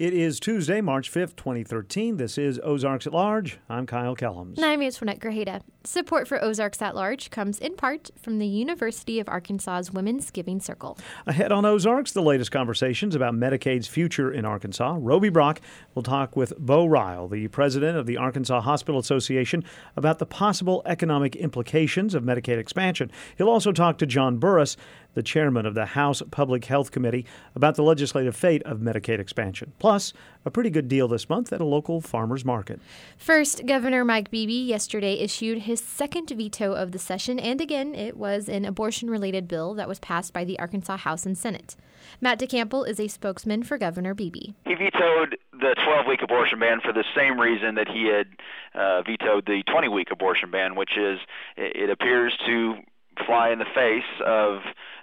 It is Tuesday, March 5th, 2013. This is Ozarks at Large. I'm Kyle Kellums. And I'm Antoinette Grajeda. Support for Ozarks at Large comes in part from the University of Arkansas's Women's Giving Circle. Ahead on Ozarks, the latest conversations about Medicaid's future in Arkansas. Roby Brock will talk with Bo Ryle, the president of the Arkansas Hospital Association, about the possible economic implications of Medicaid expansion. He'll also talk to John Burris, the chairman of the House Public Health Committee, about the legislative fate of Medicaid expansion. Plus, a pretty good deal this month at a local farmer's market. First, Governor Mike Beebe yesterday issued his second veto of the session, and again, it was an abortion-related bill that was passed by the Arkansas House and Senate. Matt DeCample is a spokesman for Governor Beebe. He vetoed the 12-week abortion ban for the same reason that he had vetoed the 20-week abortion ban, which is it appears to fly in the face of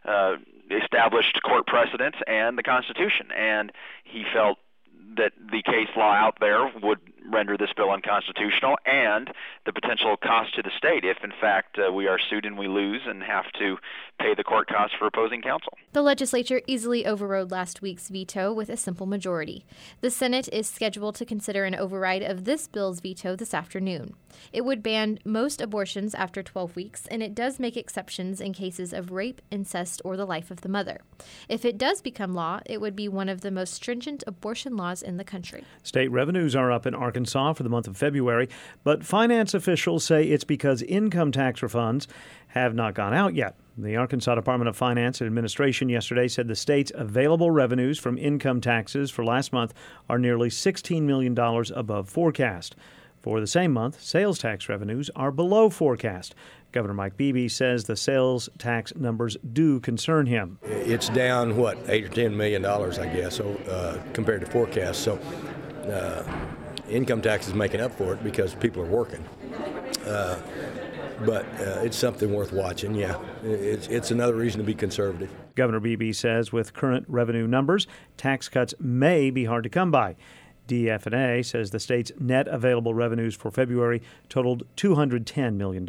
established court precedents and the Constitution. And he felt that the case law out there would render this bill unconstitutional, and the potential cost to the state if, in fact, we are sued and we lose and have to pay the court costs for opposing counsel. The legislature easily overrode last week's veto with a simple majority. The Senate is scheduled to consider an override of this bill's veto this afternoon. It would ban most abortions after 12 weeks, and it does make exceptions in cases of rape, incest, or the life of the mother. If it does become law, it would be one of the most stringent abortion laws in the country. State revenues are up in Arkansas for the month of February, but finance officials say it's because income tax refunds have not gone out yet. The Arkansas Department of Finance and Administration yesterday said the state's available revenues from income taxes for last month are nearly $16 million above forecast. For the same month, sales tax revenues are below forecast. Governor Mike Beebe says the sales tax numbers do concern him. It's down, $8 or $10 million, I guess, compared to forecast. So income tax is making up for it because people are working. But it's something worth watching, yeah. It's another reason to be conservative. Governor Beebe says with current revenue numbers, tax cuts may be hard to come by. DFNA says the state's net available revenues for February totaled $210 million.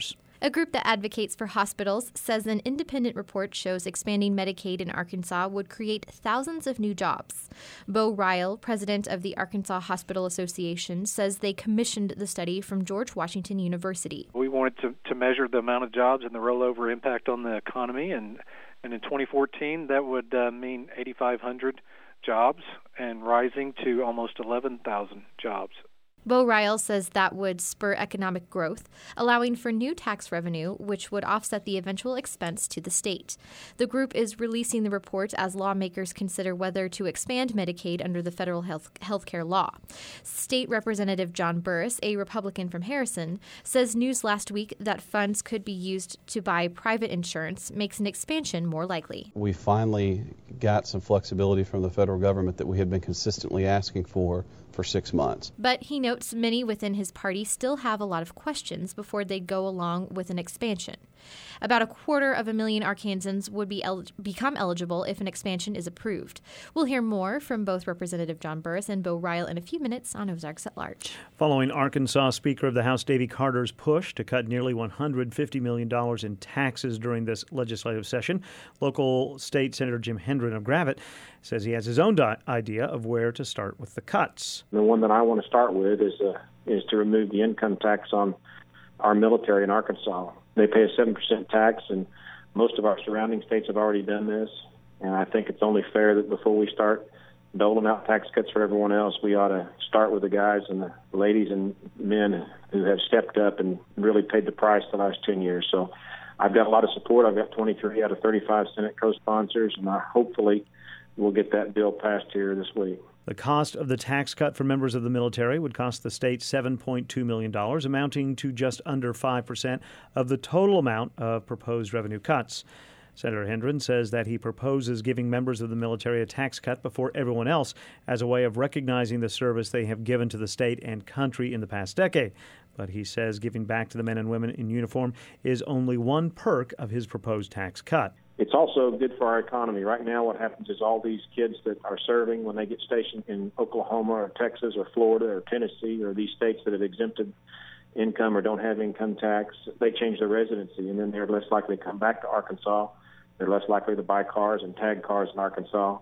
A group that advocates for hospitals says an independent report shows expanding Medicaid in Arkansas would create thousands of new jobs. Bo Ryle, president of the Arkansas Hospital Association, says they commissioned the study from George Washington University. We wanted to measure the amount of jobs and the rollover impact on the economy, and in 2014 that would mean 8,500 jobs and rising to almost 11,000 jobs. Bo Ryle says that would spur economic growth, allowing for new tax revenue, which would offset the eventual expense to the state. The group is releasing the report as lawmakers consider whether to expand Medicaid under the federal health care law. State Representative John Burris, a Republican from Harrison, says news last week that funds could be used to buy private insurance makes an expansion more likely. We finally got some flexibility from the federal government that we had been consistently asking for 6 months. But he notes many within his party still have a lot of questions before they go along with an expansion. About 250,000 Arkansans would become eligible if an expansion is approved. We'll hear more from both Representative John Burris and Bo Ryle in a few minutes on Ozarks at Large. Following Arkansas Speaker of the House Davy Carter's push to cut nearly $150 million in taxes during this legislative session, local state Senator Jim Hendren of Gravette says he has his own idea of where to start with the cuts. The one that I want to start with is to remove the income tax on our military in Arkansas. They pay a 7% tax, and most of our surrounding states have already done this. And I think it's only fair that before we start doling out tax cuts for everyone else, we ought to start with the guys and the ladies and men who have stepped up and really paid the price the last 10 years. So I've got a lot of support. I've got 23 out of 35 Senate co-sponsors, and hopefully we'll get that bill passed here this week. The cost of the tax cut for members of the military would cost the state $7.2 million, amounting to just under 5% of the total amount of proposed revenue cuts. Senator Hendren says that he proposes giving members of the military a tax cut before everyone else as a way of recognizing the service they have given to the state and country in the past decade. But he says giving back to the men and women in uniform is only one perk of his proposed tax cut. It's also good for our economy. Right now what happens is all these kids that are serving when they get stationed in Oklahoma or Texas or Florida or Tennessee or these states that have exempted income or don't have income tax, they change their residency, and then they're less likely to come back to Arkansas. They're less likely to buy cars and tag cars in Arkansas.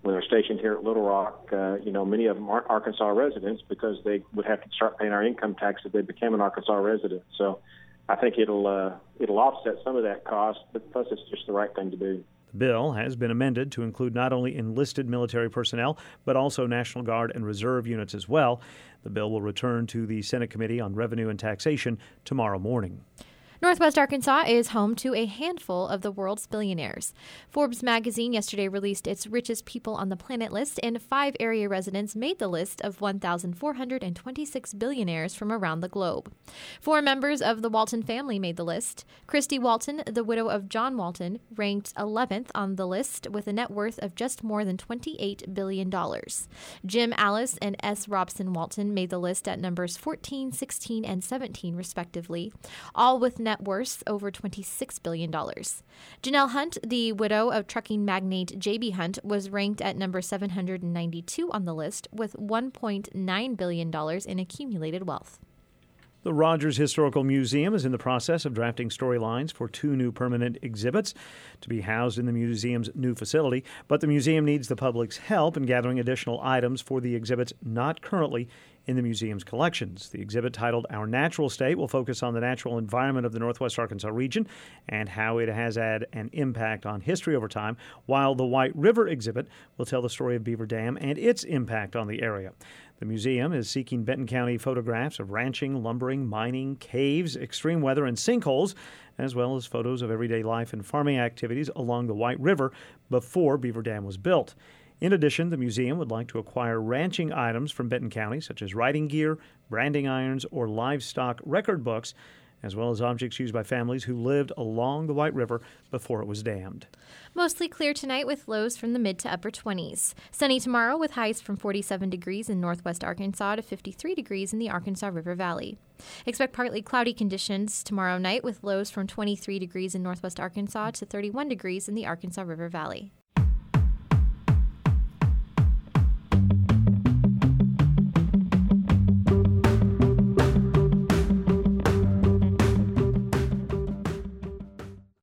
when they're stationed here at Little Rock, many of them aren't Arkansas residents because they would have to start paying our income tax if they became an Arkansas resident. So I think it'll offset some of that cost, but plus it's just the right thing to do. The bill has been amended to include not only enlisted military personnel, but also National Guard and Reserve units as well. The bill will return to the Senate Committee on Revenue and Taxation tomorrow morning. Northwest Arkansas is home to a handful of the world's billionaires. Forbes magazine yesterday released its richest people on the planet list, and 5 area residents made the list of 1,426 billionaires from around the globe. 4 members of the Walton family made the list. Christy Walton, the widow of John Walton, ranked 11th on the list with a net worth of just more than $28 billion. Jim Alice and S. Robson Walton made the list at numbers 14, 16, and 17, respectively, all with net worth over $26 billion. Janelle Hunt, the widow of trucking magnate J.B. Hunt, was ranked at number 792 on the list with $1.9 billion in accumulated wealth. The Rogers Historical Museum is in the process of drafting storylines for 2 new permanent exhibits to be housed in the museum's new facility, but the museum needs the public's help in gathering additional items for the exhibits not currently in the museum's collections. The exhibit, titled Our Natural State, will focus on the natural environment of the Northwest Arkansas region and how it has had an impact on history over time, while the White River exhibit will tell the story of Beaver Dam and its impact on the area. The museum is seeking Benton County photographs of ranching, lumbering, mining, caves, extreme weather, and sinkholes, as well as photos of everyday life and farming activities along the White River before Beaver Dam was built. In addition, the museum would like to acquire ranching items from Benton County, such as riding gear, branding irons, or livestock record books, as well as objects used by families who lived along the White River before it was dammed. Mostly clear tonight with lows from the mid to upper 20s. Sunny tomorrow with highs from 47 degrees in northwest Arkansas to 53 degrees in the Arkansas River Valley. Expect partly cloudy conditions tomorrow night with lows from 23 degrees in northwest Arkansas to 31 degrees in the Arkansas River Valley.